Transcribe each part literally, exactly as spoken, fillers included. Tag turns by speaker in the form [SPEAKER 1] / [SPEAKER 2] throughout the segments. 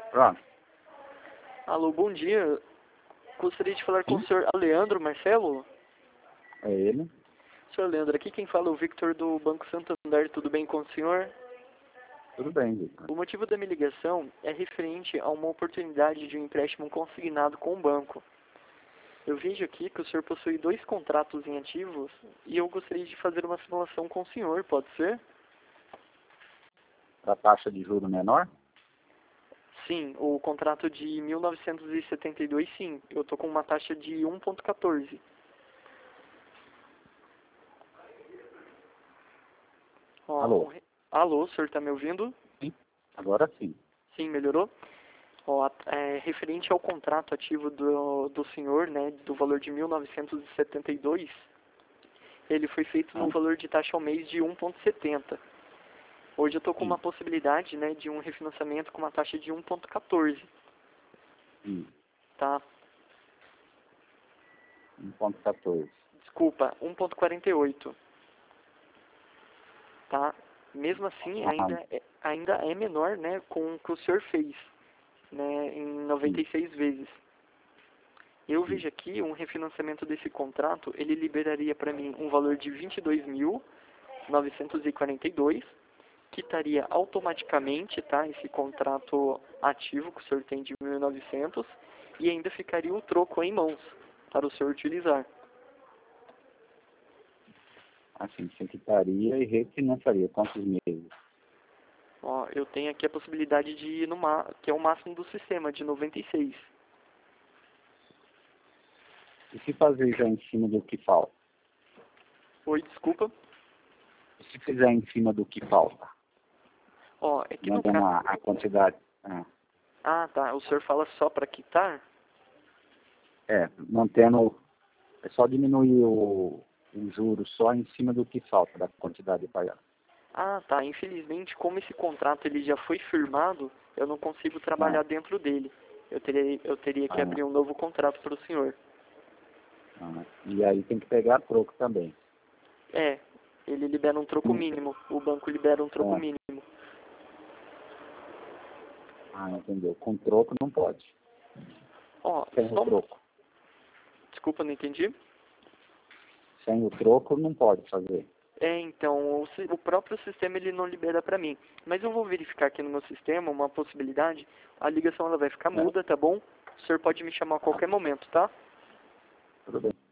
[SPEAKER 1] Pronto.
[SPEAKER 2] Alô, bom dia. Gostaria de falar com
[SPEAKER 1] Sim?
[SPEAKER 2] o senhor Leandro Marcelo.
[SPEAKER 1] É ele.
[SPEAKER 2] senhor Leandro, aqui quem fala é o Victor do Banco Santander. Tudo bem com o senhor?
[SPEAKER 1] Tudo bem, Victor.
[SPEAKER 2] O motivo da minha ligação é referente a uma oportunidade de um empréstimo consignado com o banco. Eu vejo aqui que o senhor possui dois contratos em ativos e eu gostaria de fazer uma simulação com o senhor, pode ser?
[SPEAKER 1] Para taxa de juro menor?
[SPEAKER 2] Sim, o contrato de mil novecentos e setenta e dois, sim. Eu estou com uma taxa de um vírgula quatorze. Ó,
[SPEAKER 1] Alô?
[SPEAKER 2] um re- Alô, o senhor está me ouvindo?
[SPEAKER 1] Sim. Agora sim.
[SPEAKER 2] Sim, melhorou? Ó, a- é, referente ao contrato ativo do, do senhor, né, do valor de mil novecentos e setenta e dois, ele foi feito
[SPEAKER 1] Ah,
[SPEAKER 2] no valor de taxa ao mês de um vírgula setenta. Hoje eu estou com uma
[SPEAKER 1] sim.
[SPEAKER 2] possibilidade, né, de um refinanciamento com uma taxa de um vírgula quatorze,
[SPEAKER 1] Sim.
[SPEAKER 2] tá?
[SPEAKER 1] um ponto quatorze.
[SPEAKER 2] Desculpa, um vírgula quarenta e oito, tá? Mesmo assim,
[SPEAKER 1] Ah,
[SPEAKER 2] ainda é, ainda é menor, né, com o que o senhor fez, né, em noventa
[SPEAKER 1] sim.
[SPEAKER 2] e seis vezes. Eu
[SPEAKER 1] Sim.
[SPEAKER 2] vejo aqui um refinanciamento desse contrato, ele liberaria para mim um valor de vinte e dois mil novecentos e quarenta e dois, quitaria automaticamente, tá, esse contrato ativo que o senhor tem de mil e novecentos e ainda ficaria o troco em mãos para o senhor utilizar.
[SPEAKER 1] Assim, você quitaria e refinanciaria. Quantos meses?
[SPEAKER 2] Ó, eu tenho aqui a possibilidade de ir no ma que é o máximo do sistema, de noventa e seis.
[SPEAKER 1] E se fazer já em cima do que falta?
[SPEAKER 2] Oi, desculpa.
[SPEAKER 1] E se fizer em cima do que falta?
[SPEAKER 2] Ó, é que no
[SPEAKER 1] Mantendo
[SPEAKER 2] caso...
[SPEAKER 1] a, a quantidade. Ah,
[SPEAKER 2] Ah, tá. O senhor fala só para quitar?
[SPEAKER 1] é, mantendo. É só diminuir o, o juro só em cima do que falta, da quantidade de pagar.
[SPEAKER 2] Ah, tá. Infelizmente, como esse contrato ele já foi firmado, eu não consigo
[SPEAKER 1] Ah,
[SPEAKER 2] trabalhar dentro dele. Eu teria, eu teria que
[SPEAKER 1] ah,
[SPEAKER 2] abrir um novo contrato para o senhor.
[SPEAKER 1] ah. E aí tem que pegar troco também.
[SPEAKER 2] É, ele libera um troco
[SPEAKER 1] Hum,
[SPEAKER 2] mínimo. O banco libera um troco
[SPEAKER 1] é.
[SPEAKER 2] mínimo.
[SPEAKER 1] Ah, entendeu. Com troco não pode.
[SPEAKER 2] Ó,
[SPEAKER 1] Sem o
[SPEAKER 2] só...
[SPEAKER 1] troco.
[SPEAKER 2] Desculpa, não entendi.
[SPEAKER 1] Sem o troco não pode fazer.
[SPEAKER 2] É, então, o, si- o próprio sistema ele não libera para mim. Mas eu vou verificar aqui no meu sistema uma possibilidade. A ligação ela vai ficar
[SPEAKER 1] É,
[SPEAKER 2] muda, tá bom? O senhor pode me chamar a qualquer momento, tá?
[SPEAKER 1] tudo bem.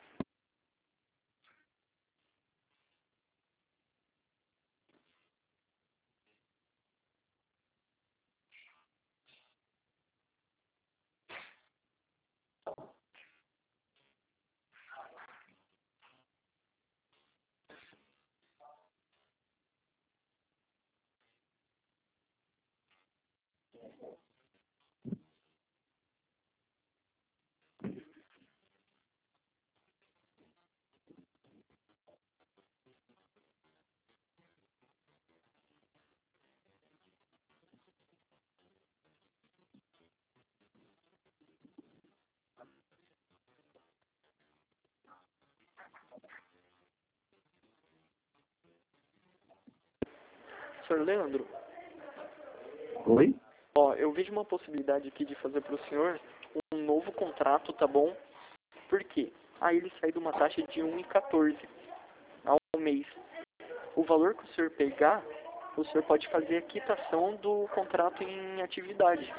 [SPEAKER 2] senhor Leandro,
[SPEAKER 1] Oi?
[SPEAKER 2] ó, eu vejo uma possibilidade aqui de fazer para o senhor um novo contrato, tá bom? Por quê? Aí ele sai de uma taxa de um vírgula quatorze ao mês. O valor que o senhor pegar, o senhor pode fazer a quitação do contrato em atividade.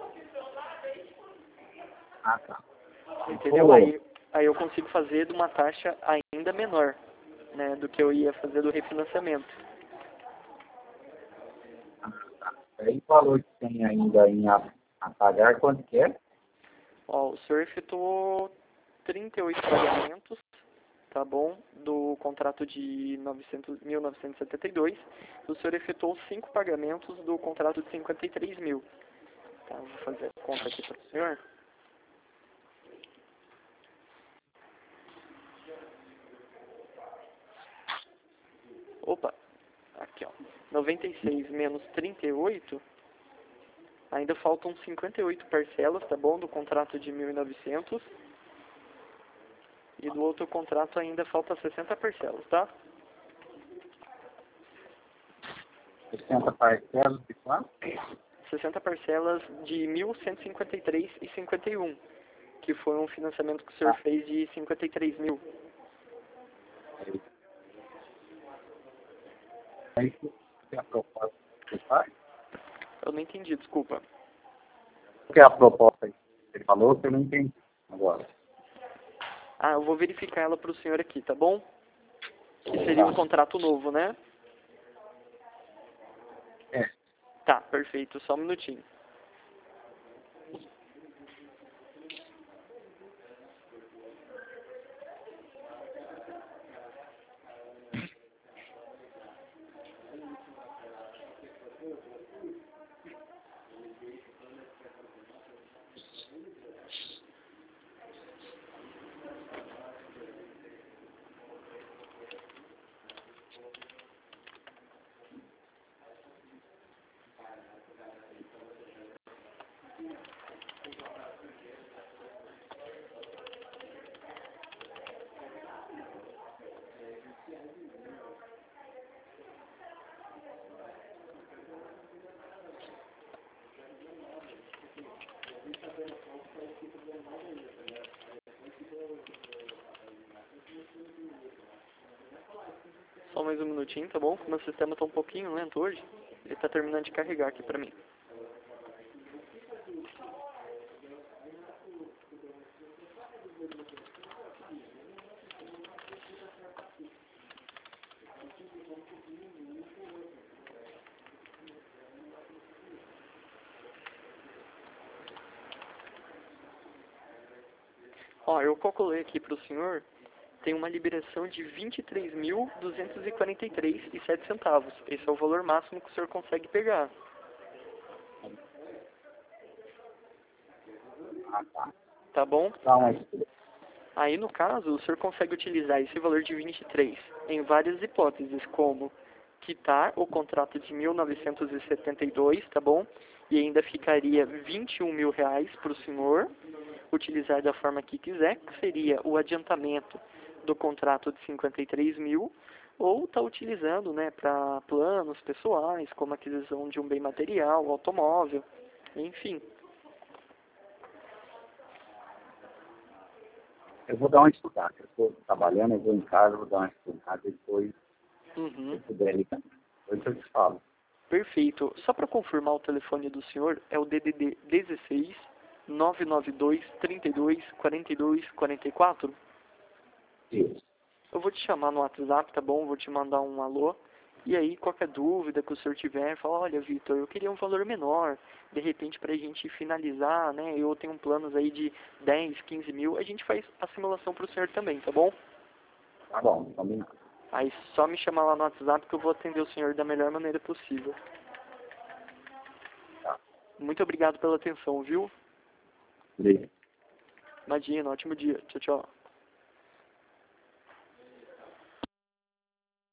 [SPEAKER 1] Ah, tá.
[SPEAKER 2] Entendeu?
[SPEAKER 1] Ô,
[SPEAKER 2] Aí, aí eu consigo fazer de uma taxa ainda menor, né, do que eu ia fazer do refinanciamento.
[SPEAKER 1] aí o valor que tem ainda em a, a pagar, quanto que é?
[SPEAKER 2] Ó, o senhor efetuou trinta e oito pagamentos, tá bom? Do contrato de novecentos, mil novecentos e setenta e dois. O senhor efetuou cinco pagamentos do contrato de cinquenta e três mil. Tá, vou fazer a conta aqui para o senhor. Opa, aqui ó. noventa e seis menos trinta e oito, ainda faltam cinquenta e oito parcelas, tá bom? Do contrato de mil e novecentos. E do outro contrato ainda falta sessenta parcelas, tá?
[SPEAKER 1] sessenta parcelas de quanto?
[SPEAKER 2] sessenta parcelas de mil cento e cinquenta e três reais e cinquenta e um centavos, que foi um financiamento que o senhor
[SPEAKER 1] Ah.
[SPEAKER 2] fez de cinquenta e três mil.
[SPEAKER 1] É isso que é a proposta que você faz?
[SPEAKER 2] Eu não entendi, desculpa.
[SPEAKER 1] O que é a proposta que ele falou que eu não entendi agora?
[SPEAKER 2] Ah, eu vou verificar ela para o senhor aqui, tá bom? Que seria um contrato novo, né?
[SPEAKER 1] É.
[SPEAKER 2] Tá, perfeito. Só um minutinho. Só mais um minutinho, tá bom? Meu sistema tá um pouquinho lento hoje. Ele tá terminando de carregar aqui pra mim. Ó, eu calculei aqui pro senhor, tem uma liberação de vinte e três mil duzentos e quarenta e três reais e sete centavos. Esse é o valor máximo que o senhor consegue pegar.
[SPEAKER 1] Ah, tá.
[SPEAKER 2] Tá bom?
[SPEAKER 1] Dá uma estuda.
[SPEAKER 2] Aí, no caso, o senhor consegue utilizar esse valor de vinte e três em várias hipóteses, como quitar o contrato de mil novecentos e setenta e dois, tá bom? E ainda ficaria vinte e um mil reais para o senhor utilizar da forma que quiser, que seria o adiantamento do contrato de cinquenta e três mil, ou tá utilizando, né, para planos pessoais, como aquisição de um bem material, automóvel, enfim.
[SPEAKER 1] Eu vou dar uma estudada. Eu estou trabalhando, eu vou em casa, vou dar uma estudada e depois,
[SPEAKER 2] Uhum.
[SPEAKER 1] se puder ligar. Depois eu te falo.
[SPEAKER 2] Perfeito. Só para confirmar o telefone do senhor, é o D D D dezesseis, nove nove dois, trinta e dois, quarenta e dois, quarenta e quatro?
[SPEAKER 1] Isso.
[SPEAKER 2] Eu vou te chamar no WhatsApp, tá bom? Vou te mandar um alô. E aí, qualquer dúvida que o senhor tiver, fala, olha, Vitor, eu queria um valor menor. De repente, para a gente finalizar, né? Eu tenho planos aí de dez, quinze mil. A gente faz a simulação para o senhor também, tá bom?
[SPEAKER 1] Tá bom, combinado.
[SPEAKER 2] Aí, só me chamar lá no WhatsApp que eu vou atender o senhor da melhor maneira possível.
[SPEAKER 1] Tá.
[SPEAKER 2] Muito obrigado pela atenção, viu?
[SPEAKER 1] Beleza.
[SPEAKER 2] Imagina, ótimo dia. Tchau, tchau.